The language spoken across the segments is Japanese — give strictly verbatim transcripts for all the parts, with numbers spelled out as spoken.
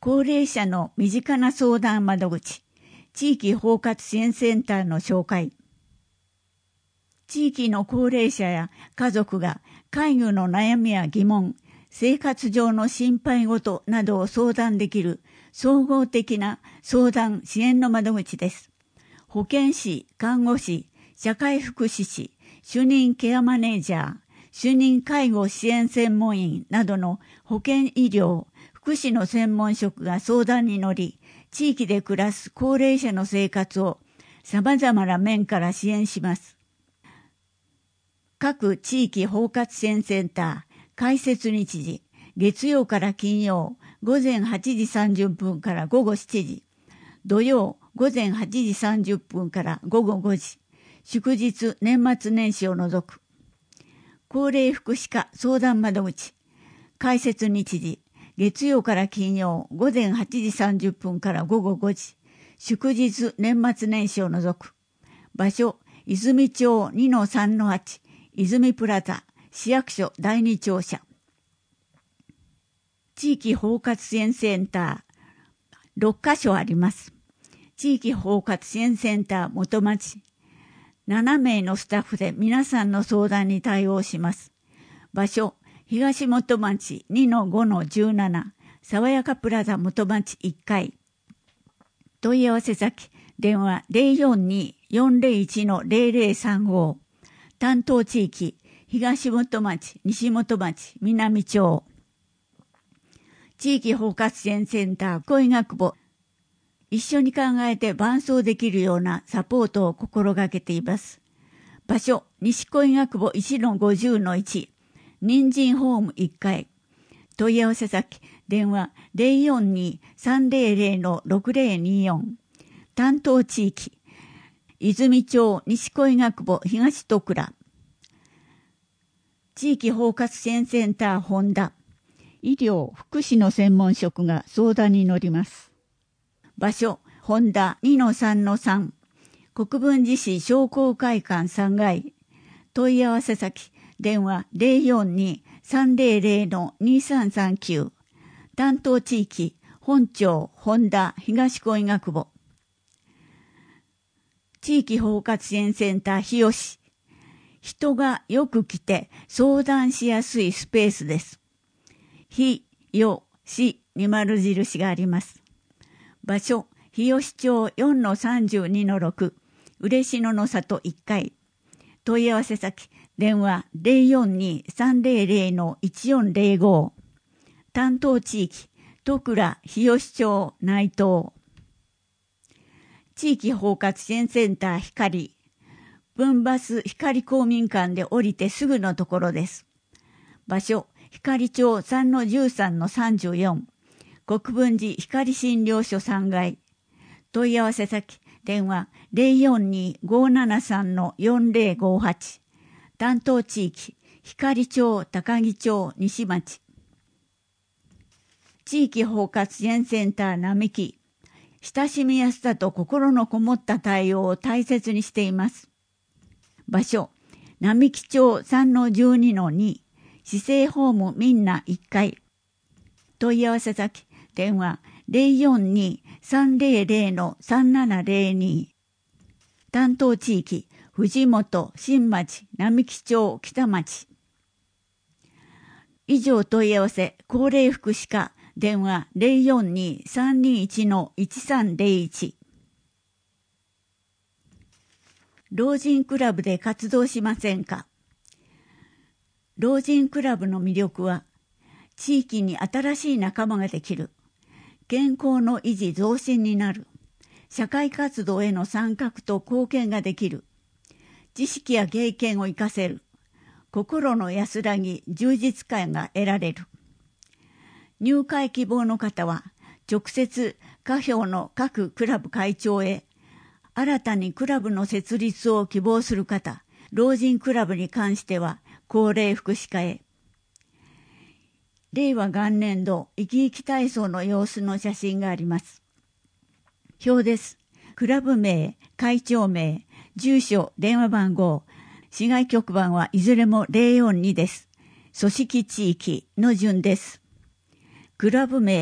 高齢者の身近な相談窓口、地域包括支援センターの紹介。地域の高齢者や家族が介護の悩みや疑問、生活上の心配事などを相談できる総合的な相談支援の窓口です。保健師、看護師、社会福祉士、主任ケアマネージャー、主任介護支援専門員などの保健医療、福祉の専門職が相談に乗り、地域で暮らす高齢者の生活を様々な面から支援します。各地域包括支援センター、開設日時、月曜から金曜、午前はちじさんじゅっぷんから午後しちじ、土曜、午前はちじさんじゅっぷんから午後ごじ、祝日、年末年始を除く。高齢福祉課相談窓口、開設日時、月曜から金曜、午前はちじさんじゅっぷんから午後ごじ、祝日、年末年始を除く。場所、泉町 にのさんのはち、泉プラザ、市役所だいに庁舎。地域包括支援センター、ろっかしょあります。地域包括支援センター元町。ななめいのスタッフで皆さんの相談に対応します。場所、東元町 にのごのじゅうなな、爽やかプラザ元町いっかい。問い合わせ先、電話 ゼロよんに よんゼロいち のゼロゼロさんご。担当地域、東元町、西元町、南町。地域包括支援センター、恋学部。一緒に考えて伴走できるようなサポートを心がけています。場所、西恋学部 いちのごじゅうのいち、人参ホームいっかい。問い合わせ先、電話 ゼロよんに さんゼロゼロ のろくゼロによん。担当地域、泉町西恋学部東戸倉。地域包括支援センター本田。医療・福祉の専門職が相談に乗ります。場所、本田 にのさんのさん。国分寺市商工会館さんがい。問い合わせ先、電話 ゼロよんに さんゼロゼロ のにさんさんきゅう。担当地域、本町本田東工医学部。地域包括支援センター日吉。人がよく来て相談しやすいスペースです。日吉に丸印があります。場所、日吉町 よんのさんじゅうにのろく、嬉野の里いっかい。問い合わせ先、電話 ゼロよんに さんゼロゼロ のいちよんゼロご。担当地域、戸倉日吉町内藤。地域包括支援センター光。分バス光公民館で降りてすぐのところです。場所、光町 さんのじゅうさんのさんじゅうよん。国分寺光診療所さんがい。問い合わせ先、電話 ゼロよんに ごななさんのよんゼロごはち。担当地域、光町高木町西町。地域包括支援センター並木。親しみやすさと心のこもった対応を大切にしています。場所、並木町 さんのじゅうにのに、市政ホームみんないっかい。問い合わせ先、電話 ゼロよんに さんゼロゼロ のさんななゼロに。担当地域、藤本、新町、並木町、北町。以上問い合わせ、高齢福祉課、電話 ゼロよんに さんにいち のいちさんゼロいち。老人クラブで活動しませんか？老人クラブの魅力は、地域に新しい仲間ができる、健康の維持増進になる、社会活動への参画と貢献ができる、知識や経験を生かせる、心の安らぎ、充実感が得られる。入会希望の方は、直接、家標の各クラブ会長へ、新たにクラブの設立を希望する方、老人クラブに関しては、高齢福祉課へ。令和元年度、生き生き体操の様子の写真があります。表です。クラブ名、会長名、住所、電話番号、市外局番はいずれもゼロよんにです。組織地域の順です。クラブ名、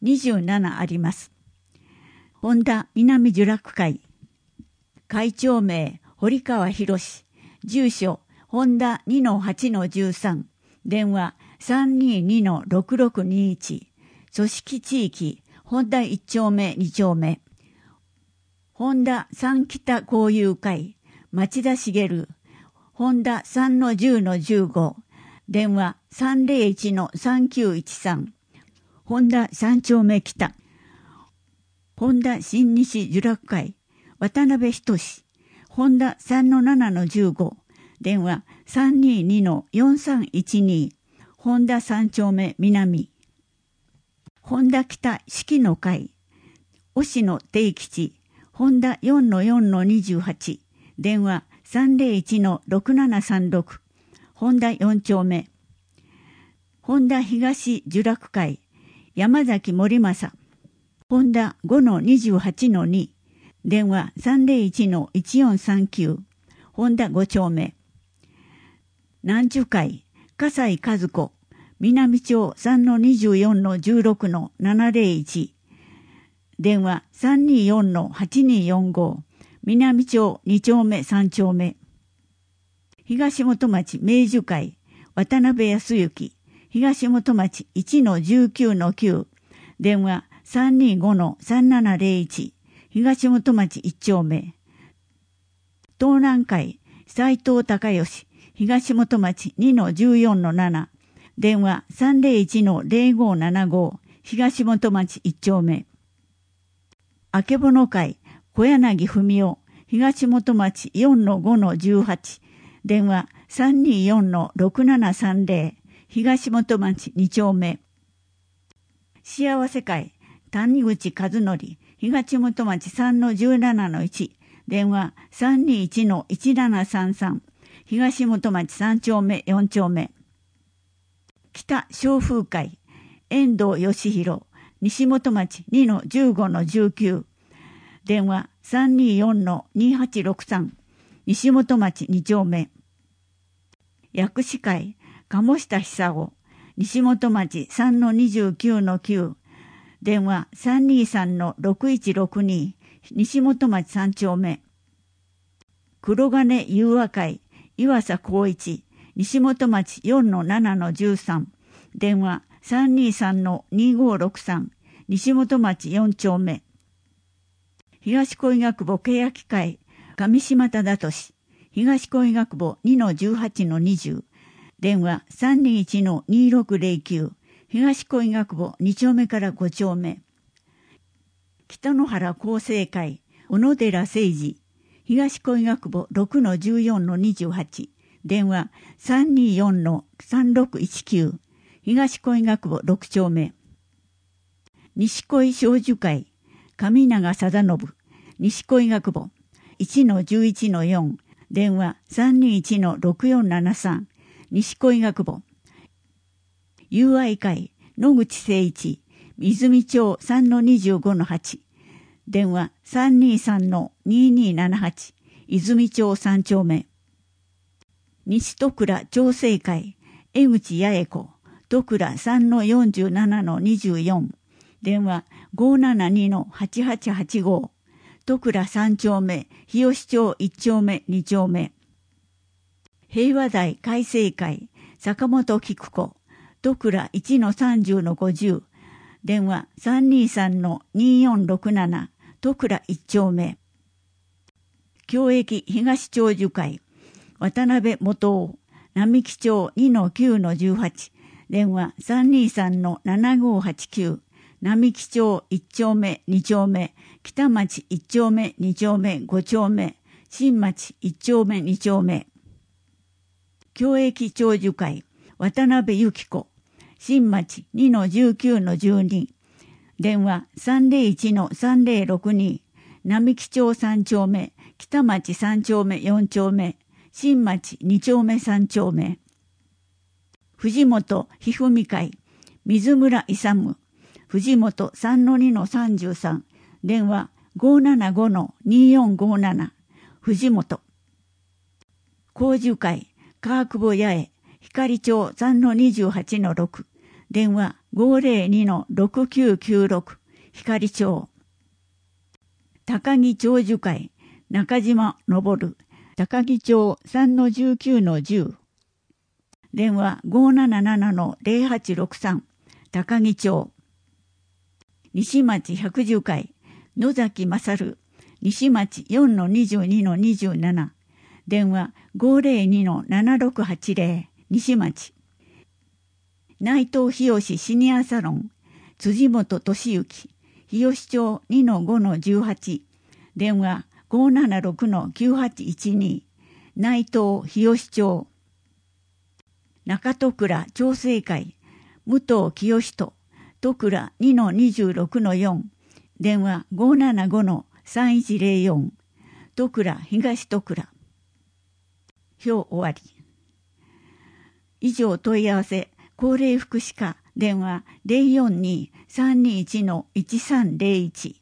にじゅうななあります。本田南聚楽会。会長名、堀川博士。住所、本田 にのはちのじゅうさん。電話、さんににのろくろくにいち。組織地域、本田いち丁目に丁目。本田三北交友会。町田茂。本田さんのじゅうのじゅうご。電話さんぜろいちのさんきゅういちさん。本田三丁目北。本田新西聚楽会。渡辺仁。本田さんのななのじゅうご。電話さんににのよんさんいちに。本田三丁目南。本田北四季の会。押野定吉。本田よんのよんのにじゅうはち。電話さんぜろいちのろくななさんろく。本田よん丁目。本田東聚楽会。山崎森正。本田ごのにじゅうはちのに。電話さんぜろいちのいちよんさんきゅう。本田ご丁目。南樹会。笠井和子。南町さんのにじゅうよんのじゅうろくのななぜろいち。電話さんによんのはちによんご。南町に丁目さん丁目。東本町明樹会。渡辺康之。東本町いちのじゅうきゅうのきゅう。電話さんにごのさんななぜろいち。東本町いち丁目。東南会。斉藤隆義。東本町にのじゅうよんのなな。電話さんぜろいちのぜろごななご。東本町いち丁目。あけぼの会。小柳文夫。東本町よんのごのじゅうはち。電話さんによんのろくななさんぜろ。東本町に丁目。幸せ会。谷口和則。東本町さんのじゅうななのいち。電話さんにいちのいちななさんさん。東本町さん丁目よん丁目。北松風会。遠藤義弘。西本町にのじゅうごのじゅうきゅう。電話さんによんのにはちろくさん。西本町に丁目。薬師会。鴨下久夫。西本町さんのにじゅうきゅうのきゅう。電話さんにさんのろくいちろくに。西本町さん丁目。黒金友和会。岩佐光一。西本町よんのななのじゅうさん。電話さんにさんのにごろくさん。西本町よん丁目。東小医学部欅会。上島忠俊。東小医学部にのじゅうはちのにじゅう。電話さんにいちのにろくぜろきゅう。東小医学部に丁目からご丁目。北野原厚生会。小野寺誠二。東小医学部ろくのじゅうよんのにじゅうはち。電話さんによんのさんろくいちきゅう。東小医学部ろく丁目。西小医小樹会。上永貞信。西小医学部いちのじゅういちのよん。電話さんにいちのろくよんななさん。西小医学部。友愛会。野口誠一。泉町さんのにじゅうごのはち。電話さんにさんのににななはち。泉町さん丁目。西戸倉調整会。江口八重子。戸倉さんのよんじゅうななのにじゅうよん。電話ごななにのはちはちはちご。戸倉さん丁目。日吉町いち丁目に丁目。平和台改正会。坂本菊子。戸倉いちのさんじゅうのごじゅう。電話さんにさんのによんろくなな。戸倉いち丁目。共益東長寿会。渡辺元夫。並木町にのきゅうのじゅうはち。電話さんにさんのななごはちきゅう。並木町いち丁目に丁目。北町いち丁目に丁目ご丁目。新町いち丁目に丁目。共益長寿会。渡辺由紀子。新町にのじゅうきゅうのじゅうに。電話さんぜろいちのさんぜろろくに。並木町さん丁目。北町さん丁目よん丁目。新町に丁目さん丁目。藤本ひふみ会。水村勇。藤本さんのにのさんじゅうさん。電話ごななごのによんごなな。藤本。工事会。川久保八重。光町さんのにじゅうはちのろく。電話ごーぜろにのろくきゅうきゅうろく 光町。高木長寿会中島昇高木町 さんのじゅうきゅうのじゅう。電話 ごーななななのぜろはちろくさん 高木町。西町百十会野崎勝西町 よんのにじゅうにのにじゅうなな。電話 ごーぜろにのななろくはちぜろ 西町。内藤日吉シニアサロン辻本俊之日吉町 にのごのじゅうはち。電話 ごーななろくのきゅうはちいちに。内藤日吉町。中戸倉調整会武藤清人戸倉 にのにじゅうろくのよん。電話 ごーななごのさんいちぜろよん。戸倉東戸倉。表終わり。以上問い合わせ高齢福祉課電話 ぜろよんに さんにいちのいちさんぜろいち。